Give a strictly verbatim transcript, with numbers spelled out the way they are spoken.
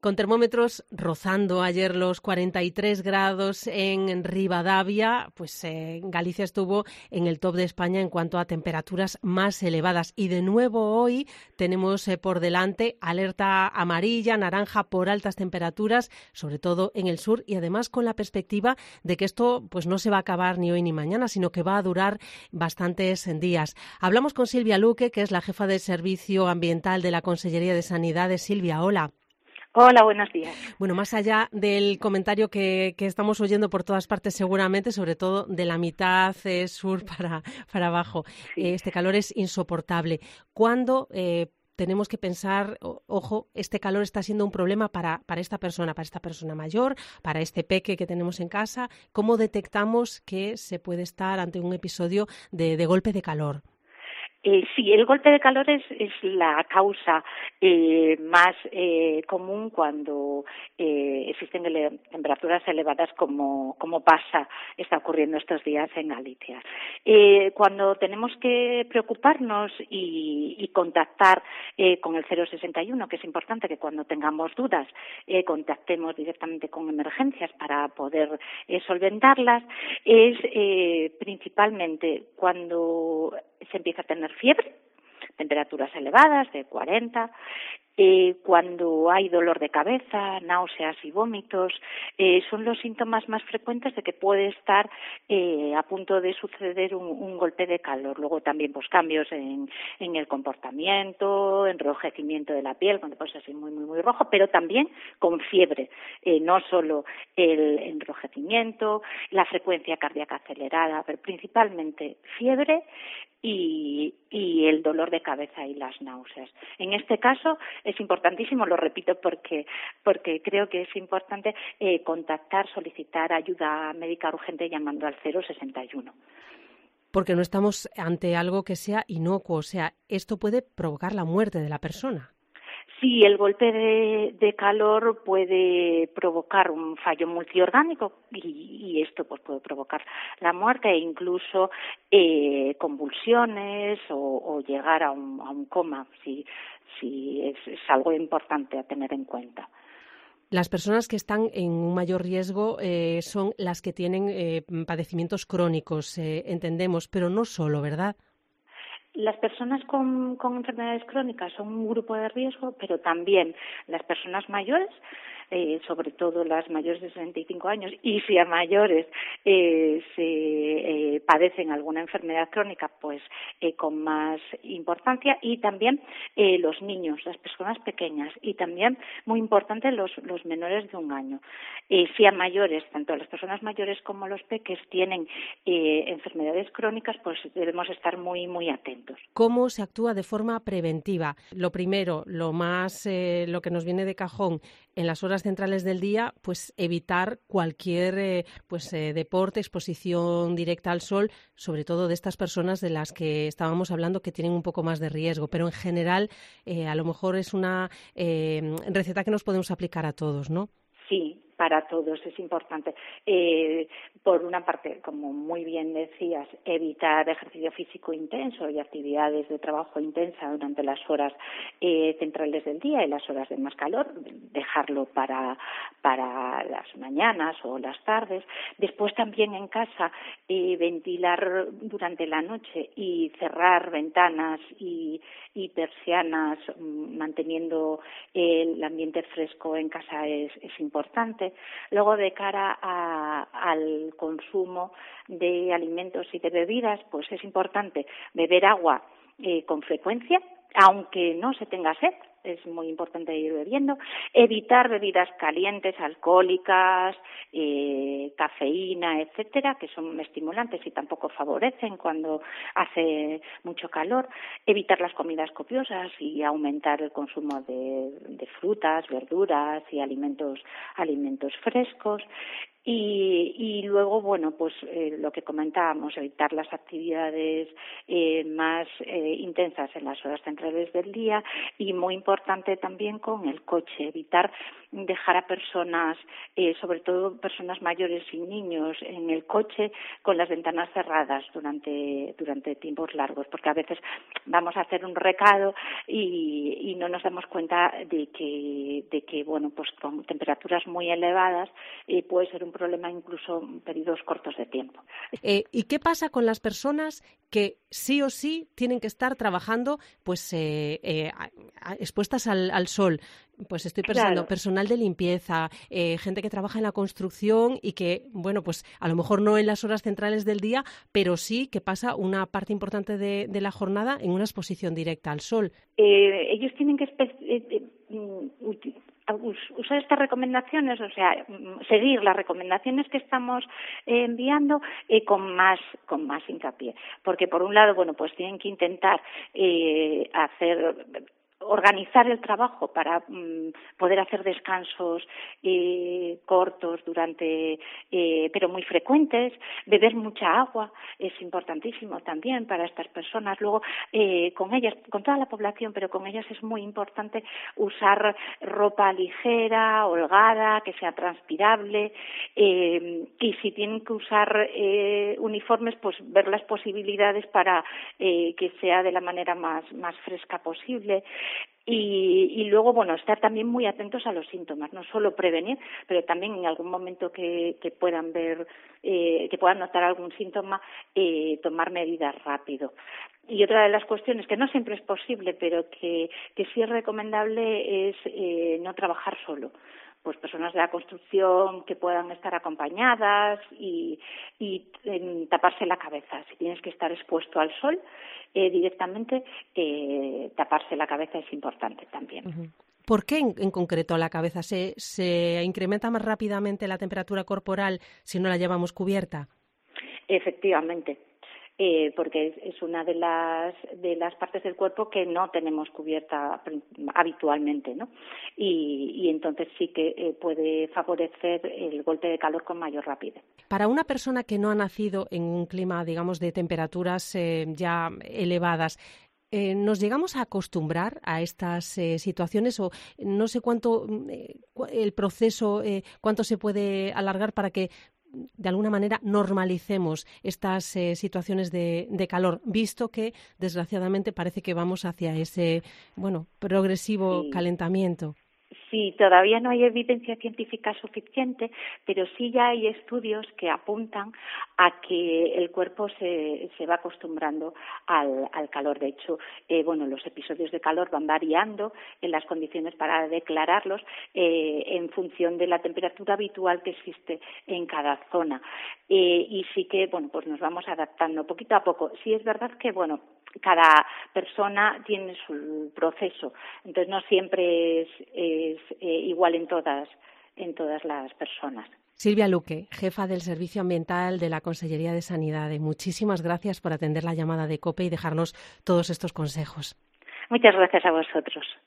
Con termómetros rozando ayer los cuarenta y tres grados en Rivadavia, pues eh, Galicia estuvo en el top de España en cuanto a temperaturas más elevadas. Y de nuevo hoy tenemos eh, por delante alerta amarilla, naranja por altas temperaturas, sobre todo en el sur, y además con la perspectiva de que esto pues no se va a acabar ni hoy ni mañana, sino que va a durar bastantes días. Hablamos con Silvia Luque, que es la jefa de Servicio Ambiental de la Consellería de Sanidad. Silvia, hola. Hola, buenos días. Bueno, más allá del comentario que, que estamos oyendo por todas partes seguramente, sobre todo de la mitad eh, sur para, para abajo, Sí. eh, este calor es insoportable. ¿Cuándo eh, tenemos que pensar, o, ojo, este calor está siendo un problema para, para esta persona, para esta persona mayor, para este peque que tenemos en casa? ¿Cómo detectamos que se puede estar ante un episodio de, de golpe de calor? Eh, sí, el golpe de calor es, es la causa eh, más eh, común cuando eh, existen ele- temperaturas elevadas como, como pasa, está ocurriendo estos días en Galicia. Eh, cuando tenemos que preocuparnos y, y contactar eh, con el cero sesenta y uno, que es importante que cuando tengamos dudas eh, contactemos directamente con emergencias para poder eh, solventarlas, es eh, principalmente cuando se empieza a tener fiebre, temperaturas elevadas de cuarenta, eh, cuando hay dolor de cabeza, náuseas y vómitos, eh, son los síntomas más frecuentes de que puede estar eh, a punto de suceder un, un golpe de calor. Luego también pues cambios en, en el comportamiento, enrojecimiento de la piel, cuando pues así muy muy muy rojo, pero también con fiebre, eh, no solo el enrojecimiento, la frecuencia cardíaca acelerada, pero principalmente fiebre y, y el dolor de cabeza y las náuseas. En este caso es importantísimo, lo repito porque porque creo que es importante eh, contactar, solicitar ayuda médica urgente llamando al cero sesenta y uno. Porque no estamos ante algo que sea inocuo, o sea, esto puede provocar la muerte de la persona. Sí, el golpe de, de calor puede provocar un fallo multiorgánico y, y esto pues puede provocar la muerte e incluso eh, convulsiones o, o llegar a un, a un coma, si, si es, es algo importante a tener en cuenta. Las personas que están en un mayor riesgo eh, son las que tienen eh, padecimientos crónicos, eh, entendemos, pero no solo, ¿verdad? Las personas con, con enfermedades crónicas son un grupo de riesgo, pero también las personas mayores, eh, sobre todo las mayores de sesenta y cinco años, y si a mayores eh, se eh, padecen alguna enfermedad crónica, pues eh, con más importancia, y también eh, los niños, las personas pequeñas, y también, muy importante, los, los menores de un año. Eh, si a mayores, tanto las personas mayores como los peques tienen eh, enfermedades crónicas, pues debemos estar muy, muy atentos. ¿Cómo se actúa de forma preventiva? Lo primero, lo más, eh, lo que nos viene de cajón en las horas centrales del día, pues evitar cualquier eh, pues eh, deporte, exposición directa al sol, sobre todo de estas personas de las que estábamos hablando que tienen un poco más de riesgo. Pero en general, eh, a lo mejor es una eh, receta que nos podemos aplicar a todos, ¿no? Sí, para todos es importante. Eh, por una parte, como muy bien decías, evitar ejercicio físico intenso y actividades de trabajo intensa durante las horas eh, centrales del día y las horas de más calor, dejarlo para, para las mañanas o las tardes. Después también en casa eh, ventilar durante la noche y cerrar ventanas y, y persianas, manteniendo el ambiente fresco en casa es, es importante. Luego, de cara a, al consumo de alimentos y de bebidas, pues es importante beber agua eh, con frecuencia, aunque no se tenga sed. Es muy importante ir bebiendo, evitar bebidas calientes, alcohólicas, eh, cafeína, etcétera, que son estimulantes y tampoco favorecen cuando hace mucho calor, evitar las comidas copiosas y aumentar el consumo de, de frutas, verduras y alimentos, alimentos frescos. Y, y luego, bueno, pues eh, lo que comentábamos, evitar las actividades eh, más eh, intensas en las horas centrales del día y muy importante también con el coche, evitar dejar a personas, eh, sobre todo personas mayores y niños, en el coche con las ventanas cerradas durante durante tiempos largos, porque a veces vamos a hacer un recado y, y no nos damos cuenta de que de que bueno, pues con temperaturas muy elevadas eh, puede ser un problema incluso en periodos cortos de tiempo. Eh, ¿Y qué pasa con las personas que sí o sí tienen que estar trabajando pues eh, eh, expuestas al, al sol? Pues estoy pensando, Claro. personal de limpieza, eh, gente que trabaja en la construcción y que, bueno, pues a lo mejor no en las horas centrales del día, pero sí que pasa una parte importante de, de la jornada en una exposición directa al sol. Eh, ellos tienen que espe- eh, eh, usar estas recomendaciones, o sea, seguir las recomendaciones que estamos eh, enviando eh, con más con más hincapié, porque por un lado, bueno, pues tienen que intentar eh, hacer organizar el trabajo para mm, poder hacer descansos eh, cortos durante, eh, pero muy frecuentes, beber mucha agua es importantísimo también para estas personas. Luego, eh, con ellas, con toda la población, pero con ellas es muy importante usar ropa ligera, holgada, que sea transpirable, eh, y si tienen que usar eh, uniformes, pues ver las posibilidades para eh, que sea de la manera más, más fresca posible. Y, y luego, bueno, estar también muy atentos a los síntomas, no solo prevenir, pero también en algún momento que, que puedan ver, eh, que puedan notar algún síntoma, eh, tomar medidas rápido. Y otra de las cuestiones que no siempre es posible, pero que, que sí es recomendable es eh, no trabajar solo. Pues personas de la construcción que puedan estar acompañadas y, y eh, taparse la cabeza. Si tienes que estar expuesto al sol, eh, directamente eh, taparse la cabeza es importante también. Uh-huh. ¿Por qué en, en concreto la cabeza? ¿Se, ¿Se incrementa más rápidamente la temperatura corporal si no la llevamos cubierta? Efectivamente. Eh, porque es, es una de las de las partes del cuerpo que no tenemos cubierta habitualmente, ¿no? Y, y entonces sí que eh, puede favorecer el golpe de calor con mayor rapidez. Para una persona que no ha nacido en un clima, digamos, de temperaturas eh, ya elevadas, Eh, ¿nos llegamos a acostumbrar a estas eh, situaciones o no sé cuánto eh, el proceso, eh, cuánto se puede alargar para que de alguna manera normalicemos estas eh, situaciones de, de calor, visto que desgraciadamente parece que vamos hacia ese, bueno, progresivo Sí. calentamiento? Sí, todavía no hay evidencia científica suficiente, pero sí ya hay estudios que apuntan a que el cuerpo se, se va acostumbrando al, al calor. De hecho, eh, bueno, los episodios de calor van variando en las condiciones para declararlos eh, en función de la temperatura habitual que existe en cada zona. Eh, y sí que, bueno, pues nos vamos adaptando poquito a poco. Sí es verdad que, bueno, cada persona tiene su proceso, entonces no siempre es, es eh, igual en todas, en todas las personas. Silvia Luque, jefa del Servicio Ambiental de la Consellería de Sanidad. Muchísimas gracias por atender la llamada de COPE y dejarnos todos estos consejos. Muchas gracias a vosotros.